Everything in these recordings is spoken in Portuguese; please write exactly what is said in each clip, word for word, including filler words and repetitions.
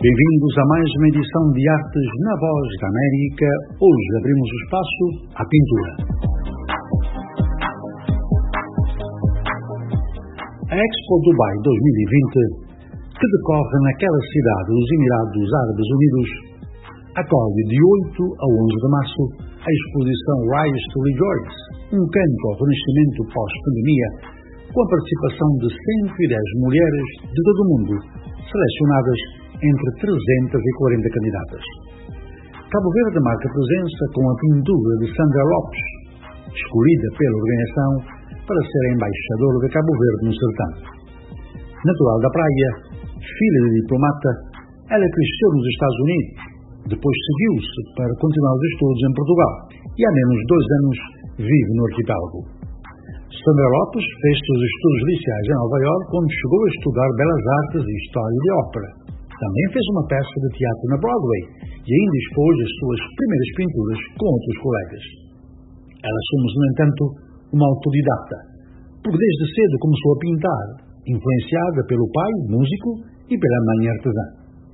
Bem-vindos a mais uma edição de Artes na Voz da América. Hoje abrimos o espaço à pintura. A Expo Dubai dois mil e vinte, que decorre naquela cidade dos Emirados Árabes Unidos, acolhe de oito a onze de março a exposição Rise to Rejoice, um canto ao renascimento pós-pandemia, com a participação de cento e dez mulheres de todo o mundo, selecionadas entre trezentas e quarenta candidatas. Cabo Verde marca presença com a pintura de Sandra Lopes, escolhida pela organização para ser embaixadora de Cabo Verde no certame. Natural da praia, filha de diplomata, ela cresceu nos Estados Unidos, depois seguiu-se para continuar os estudos em Portugal e há menos de dois anos vive no arquipélago. Sandra Lopes fez seus estudos iniciais em Nova Iorque, onde chegou a estudar Belas Artes e História de Ópera. Também fez uma peça de teatro na Broadway e ainda expôs as suas primeiras pinturas com outros colegas. Ela somos, no entanto, uma autodidata, porque desde cedo começou a pintar, influenciada pelo pai, músico, e pela mãe artesã.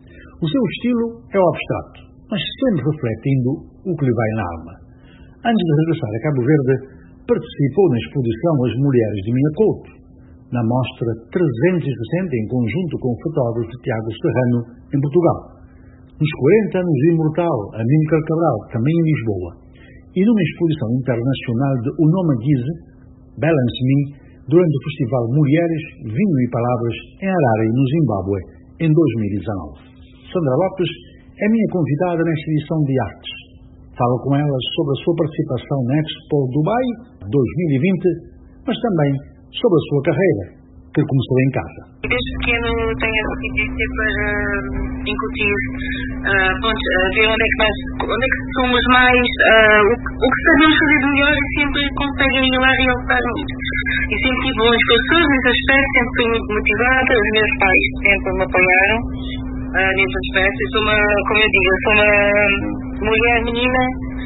O seu estilo é o abstrato, mas sempre refletindo o que lhe vai na alma. Antes de regressar a Cabo Verde, participou na exposição As Mulheres de Minha Couto, na mostra trezentos e sessenta em conjunto com o fotógrafo Tiago Serrano, em Portugal. Nos quarenta anos de Imortal, Amílcar Cabral, também em Lisboa. E numa exposição internacional de O Nome Guise, Balance Me, durante o Festival Mulheres, Vinho e Palavras, em Harare, no Zimbábue, em dois mil e dezanove. Sandra Lopes é minha convidada nesta edição de Artes. Falo com ela sobre a sua participação na Expo Dubai dois mil e vinte, mas também sobre a sua carreira, que começou em casa. Desde pequeno tenho a tendência para incutir, uh, pronto, uh, ver onde é que nós, onde é que somos mais, uh, o, o que sabemos fazer de melhor e sempre conseguem ir lá e realçar muito. E sempre tive bons professores nesse aspecto, sempre fui muito motivada, os meus pais sempre me apoiaram uh, nesse aspecto. Eu sou uma, como eu digo, eu sou uma mulher menina,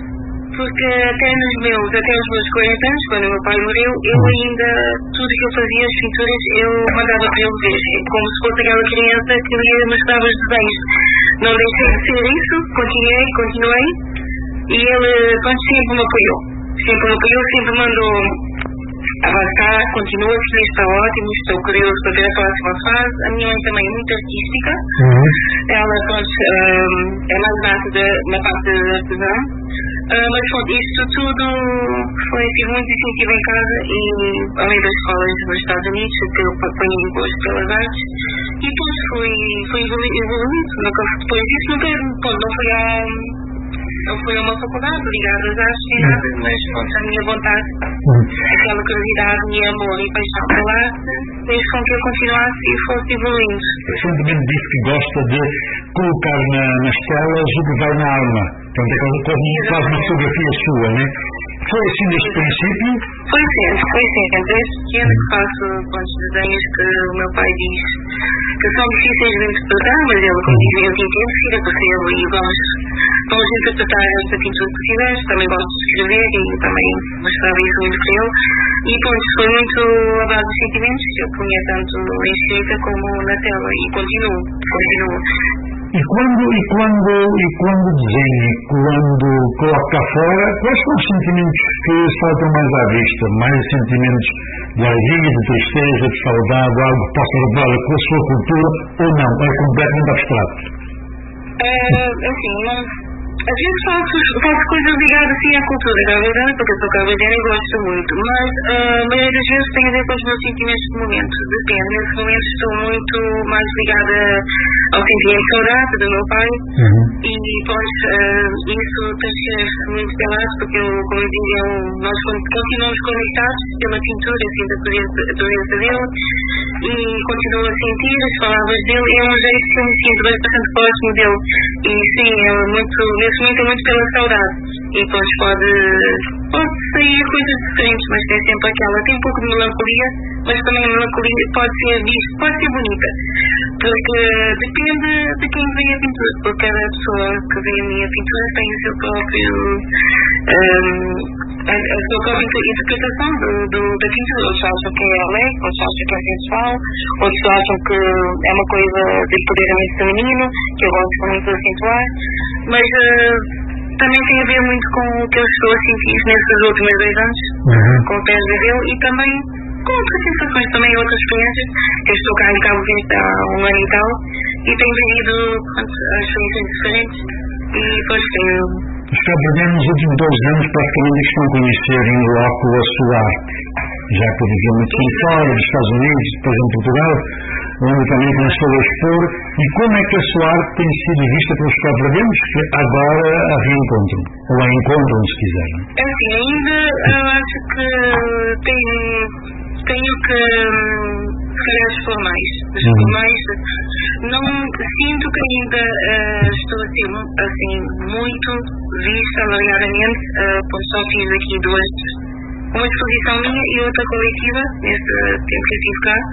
porque até nos meus, até os meus quarenta anos, quando o meu pai morreu, eu ainda, tudo que eu fazia, as pinturas, eu mandava para ele ver, como se fosse aquela criança que me mostrava os desenhos. Não deixei de ser isso, continuei, continuei, e ele, pronto, sempre me apoiou. Sempre me apoiou, sempre mandou avançar, continua, que isto está ótimo, estou curioso para ver a próxima fase. A minha mãe também é muito artística, uhum. Ela, pronto, um, é mais nata na parte da artesã. Uh, mas pronto, isto tudo foi, tive muito incentivo em casa e além das escolas nos Estados Unidos, que eu ponho imposto pelas artes, e depois fui, fui evoluindo, nunca, depois disso nunca, pronto, não foi a, não foi a uma faculdade ligada às artes nem nada, mas pronto, a minha vontade, aquela curiosidade e amor e paixão pela arte, fez com que eu continuasse e fosse evoluindo. O sentimento disso que gosta de colocar na, nas telas o que vai na alma. Portanto, é quase, quase uma fotografia sua, não é? Foi assim desde o princípio? Foi sempre, foi sempre. Desde pequena que faço quantos desenhos que o meu pai diz que são difíceis de interpretar, mas ele, como diz, eu te entendo, filha, porque eu e vamos, vamos interpretar esta pintura que fizeste. Também gosto de escrever e também mostrava isso muito para ele. E pronto, foi muito a base dos sentimentos que eu punha tanto em escrita como na tela e continuo, continuo. E quando, e quando, e quando desenha, quando coloca cá fora, quais são os sentimentos que saltam mais à vista? Mais sentimentos de alegria, de tristeza, de saudade, algo que possa levar com a sua cultura, ou não? É completamente abstrato? É, assim, não... Às vezes faço, faço coisas ligadas assim à cultura, na verdade, porque eu sou cabo-verdiana e gosto muito, mas uh, a maioria das vezes tem a ver com os meus sentimentos de momento. Depende, nesse momento estou muito mais ligada ao sentimento de saudade do meu pai, uhum. E pois uh, isso tem que ser muito pela arte, porque eu, como eu digo, eu, nós continuamos conectados pela pintura, assim, da doença dele, e continuo a sentir as palavras dele, é um jeito que eu me sinto bastante próximo dele, e sim, é muito nesse momento é muito pela saudade. E depois pode, pode sair coisas diferentes, mas tem sempre aquela, tem um pouco de melancolia, mas também a melancolia pode ser visto, pode ser bonita. Porque depende de quem vê a pintura, porque cada pessoa que vê a minha pintura tem o seu próprio, um, a, a sua própria interpretação do, do, da pintura. Outros acham que é alegre, outros acham que é sensual, outros acham que é uma coisa de empoderamento feminino, que eu gosto muito de acentuar, mas uh, também tem a ver muito com o que eu estou a sentir nesses últimos dois anos, uhum. com o P S B e também com outras sensações, também outras experiências. Eu estou cá em Cabo Verde há um ano e tal e tenho vivido as experiências diferentes e depois tenho... Os cabo-verdianos nos últimos dois anos praticamente estão a conhecer em loco a sua arte, já que eu vivia muito em fora, dos Estados Unidos, depois em Portugal, onde também começou a expor. E como é que a sua arte tem sido vista pelos cabo-verdianos que agora a reencontram, ou a encontram, se quiserem? É assim, ainda eu acho que tenho, tenho que se calhar expor mais, expor uhum. mais. Não sinto que ainda uh, estou a ser assim, muito vista variadamente, uh, pois só fiz aqui duas, uma exposição minha e outra coletiva nesse tempo que eu estive cá.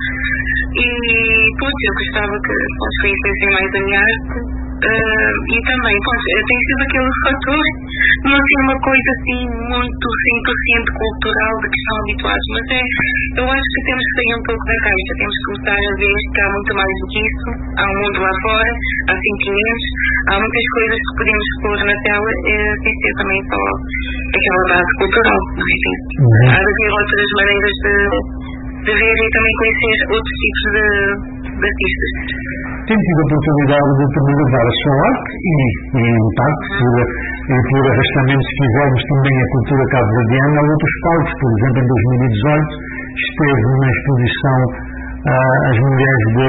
E pois, eu gostava que pois, conhecessem mais a minha arte. Uh, e também, pois, tem sido aquele fator de não ser uma coisa assim muito cem por cento cultural de que estão habituados, mas é, eu acho que temos que sair um pouco da caixa, temos que começar a ver que há muito mais do que isso, há um mundo lá fora, há sentimentos, há muitas coisas que podemos pôr na tela eh, sem ser também só aquela base cultural, não é? Uhum. Há de haver outras maneiras de, de ver e também conhecer outros tipos de, de artistas. Tem tido a oportunidade de também levar a sua arte e, e em parte, por, por arrastamento, se quisermos, também a cultura cabo-verdiana a outros palcos. Por exemplo, em dois mil e dezoito esteve numa exposição uh, As Mulheres de,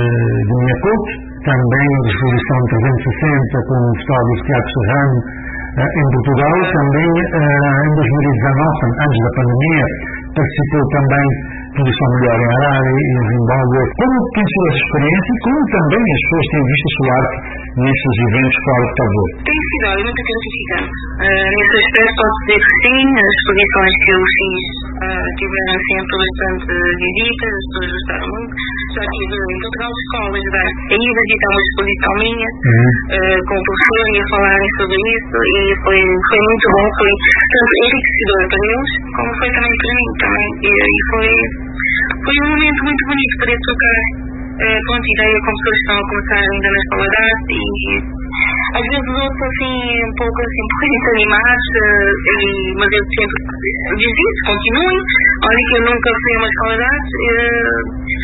de Minha Couto, também uma exposição trezentos e sessenta com o Festival do Teatro Serrano uh, em Portugal, também uh, em dois mil e dezanove, antes da pandemia, participou também exposição melhor em Harare e em Zimbábue. Como tem sido essa experiência e como também as pessoas têm visto a sua arte nesses eventos fora de Cabo Verde? Tem sido algo muito gratificante. Uh, nesse aspecto posso dizer que sim, as exposições que eu fiz uh, tiveram sempre bastante visitas, as pessoas gostaram muito. Já estive em Portugal escolas de arte, aí visitar uma exposição minha, uhum. uh, com o professor e a falarem sobre isso e foi, foi muito bom, foi tanto enriquecedor para eles como foi também para mim também. E, e foi Foi um momento muito bonito poder trocar uh, ponto de ideia com pessoas que estão a começar ainda na escola de arte e às vezes outros assim um pouco assim, um pouco desanimados, uh, e, mas eu sempre diz isso, continuem, olha que eu nunca fui a uma escola de arte, uh,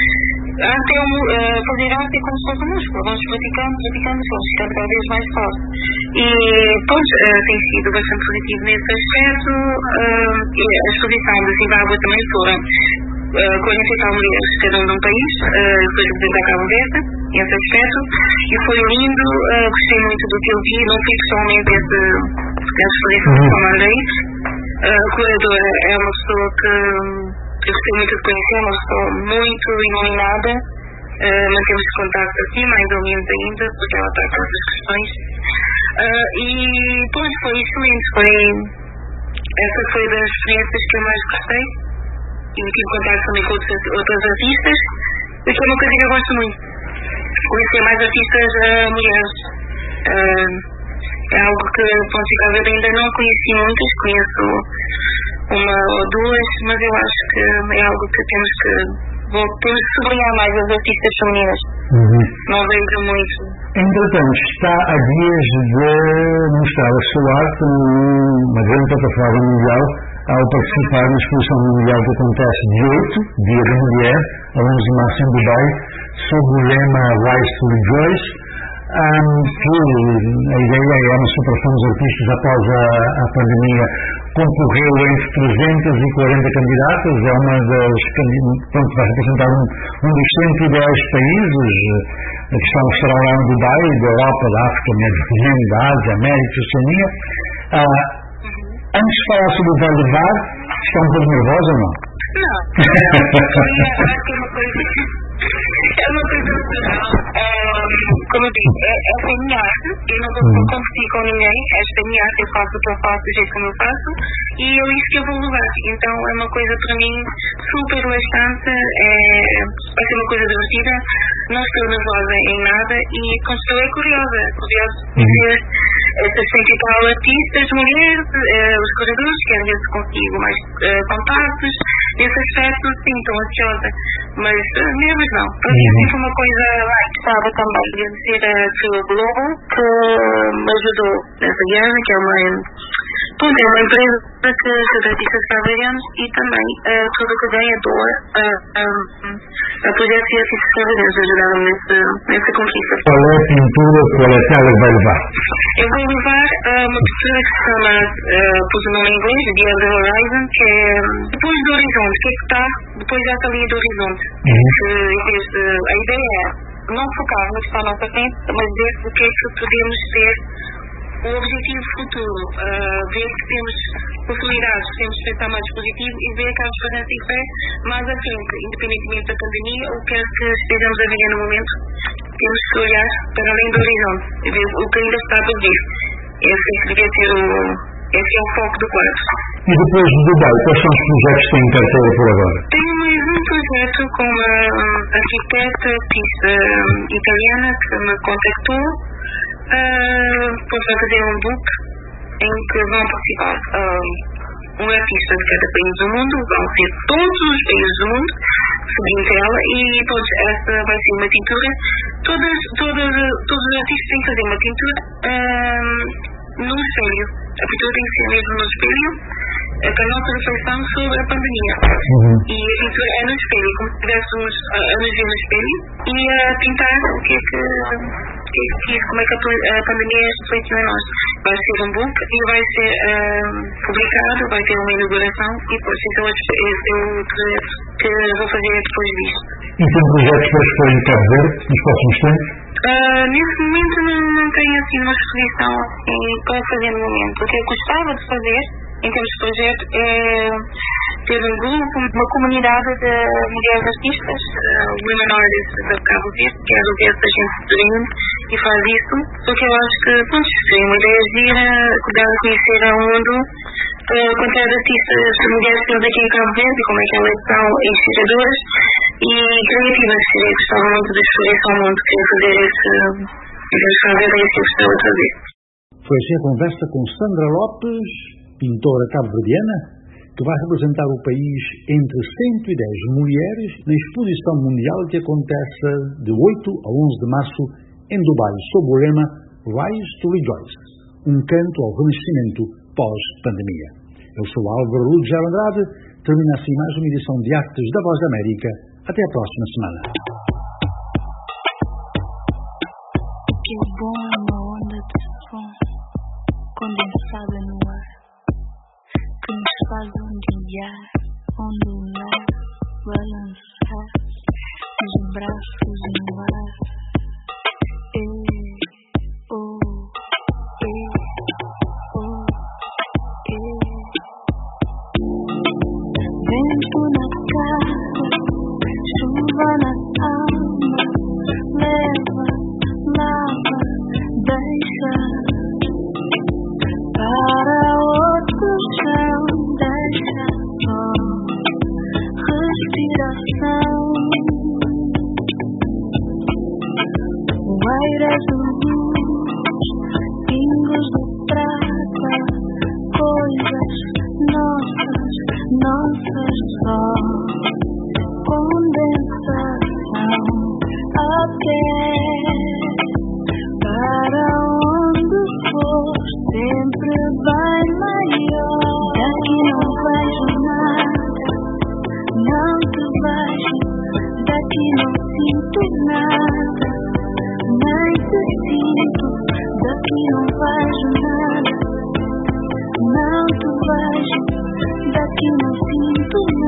até uh, fazer arte é como se fosse música, vamos praticando, praticando, vamos ficando cada vez mais fortes. E pois, uh, tem sido bastante positivo nesse aspecto, uh, e a exposição de Zimbábue também foram Uh, quarenta e tal mulheres, cada um de um país, uh, depois representar Cabo Verde, esse aspecto, e foi lindo, uh, gostei muito do que eu vi, não fui pessoalmente esse, essa exposição que eu mandei. Uh, a curadora é uma pessoa que eu gostei muito de conhecer, uma pessoa muito iluminada, uh, mantemos contato assim, mais ou menos ainda, porque ela está com outras questões. Uh, e, pois, foi excelente, foi, essa foi das experiências que eu mais gostei. E tive contato também com outros, outros artistas, o que é uma coisa que eu gosto muito. Conhecer mais artistas uh, mulheres. Uh, é algo que, ponto de vista, ainda não conheci muitas, conheço uma ou duas, mas eu acho que é algo que temos que, bom, temos que sublinhar mais as artistas femininas. Uhum. Não vejo muito. Entretanto, está a dias de mostrar a sua arte numa grande plataforma mundial, ao participar na exposição mundial que acontece dia oito, Dia da Mulher, a onze de março em Dubai, sob o lema Rise to Rejoice, um, que a ideia é uma superação dos artistas após a, a pandemia. Concorreu entre trezentos e quarenta candidatas, é uma das pronto, vai representar um, um dos cento e dez países que estão a estar lá em Dubai, da Europa, da África, Médio Oriente, da Ásia, América, Oceania. Uh, Antes de falar sobre o Val de Var, está um pouco nervosa ou não? Não. Eu acho que é uma coisa. É uma coisa natural. Como eu disse, é, essa é a minha arte. Eu não vou uhum. competir com ninguém. Esta é a minha arte, eu faço o que eu faço, do jeito como eu faço. E é isso que eu vou levar. Então é uma coisa para mim super relaxante. É, vai ser uma coisa divertida. Não estou nervosa em nada. E como estou é curiosa. Curiosa de ver estas cento e tal artistas, mulheres, eh, os corredores, quero ver se consigo mais eh, contactos. Nesse aspecto, sim, estou ansiosa. Mas uh, mesmo não. Para mim é sempre uma coisa lá que estava também. Agradecer a Sua Globo, que me ajudou nessa viagem, que é uma, ponto, é uma empresa que ajuda artistas cabo-verdianos e também uh, tudo o que vem a doa a, a, a projetos e artistas cabo-verdianos ajudaram nesse, nessa conquista. Qual é a pintura, qual é a tela que vai levar? Eu vou levar uh, uma pintura que se chama, uh, pus o nome em inglês, The Other Horizon, que é depois do horizonte, que é que está depois dessa linha do horizonte. Uhum. Que, em vez de, a ideia é não focar no que está à nossa frente, mas ver o que é que podemos ser o objetivo futuro, uh, ver que temos possibilidades, que temos que pensar mais positivo e ver que há esperança e fé mais à frente, independentemente da pandemia ou quer que estejamos a viver no momento, temos que olhar para além do horizonte e ver o que ainda está por vir. Esse devia ser o, esse é o foco do quarto. E depois de Dubai, quais são os projetos que têm em carteira por agora? Tenho mais um projeto com uma arquiteta artista italiana que me contactou. Uh, Depois vai fazer um book em que vão participar uh, um artista de cada país do mundo, vão ser todos os países do mundo, seguindo ela, e todos, essa vai ser uma pintura. Todas, todas, todos os artistas têm que fazer uma pintura uh, no espelho. A pintura tem que ser mesmo no espelho, uh, com a nossa reflexão sobre a pandemia. Uhum. E a pintura é no espelho, como se estivéssemos a, a nos ver no espelho e a pintar o que é que. como é que a pandemia refletiu em nós. Vai ser um book e vai ser uh, publicado, vai ter uma inauguração e depois então esse é o projeto que vou fazer depois disto. E tem projetos para expor em Cabo Verde nos próximos tempos? Uh, nesse momento não, não tenho assim uma exposição assim, para fazer no momento. O que eu gostava de fazer em termos de projeto é ter um grupo, uma comunidade de mulheres artistas, uh, Women Artists de Cabo Verde, que é do Verde da gente Dream, e faz isso, porque eu acho que, pronto, seria uma ideia gira, dar a conhecer ao mundo a uh, quantidade de artistas de mulheres que temos aqui em Cabo Verde, e como é que elas são inspiradoras e criativas. Eu gostava muito de expor isso ao mundo, queria fazer esse, queria fazer isso que eu gostava de fazer. Foi assim a conversa com Sandra Lopes, pintora cabo-verdiana, que vai representar o país entre cento e dez mulheres na exposição mundial que acontece de oito a onze de março em Dubai, sob o lema Rise to Rejoice, um canto ao renascimento pós-pandemia. Eu sou Álvaro Lourdes Andrade, termina assim mais uma edição de Artes da Voz da América. Até a próxima semana. Que bom uma onda de som condensada no ar, que nos faz ondilhar, ondular, balançar os braços no ar. E, oh, e, oh, e. Vento na cara, chuva na alma, leva, lava, deixa. Para outro chão, deixa só respiração. O aire é de luz, pingos de prata, coisas nossas, nossas só. Condensação até para onde for, sempre vai maior. Daqui não vejo nada, não te vejo. Daqui não sinto nada, nem te sinto. Daqui não vejo nada, não te vejo. Daqui não sinto nada.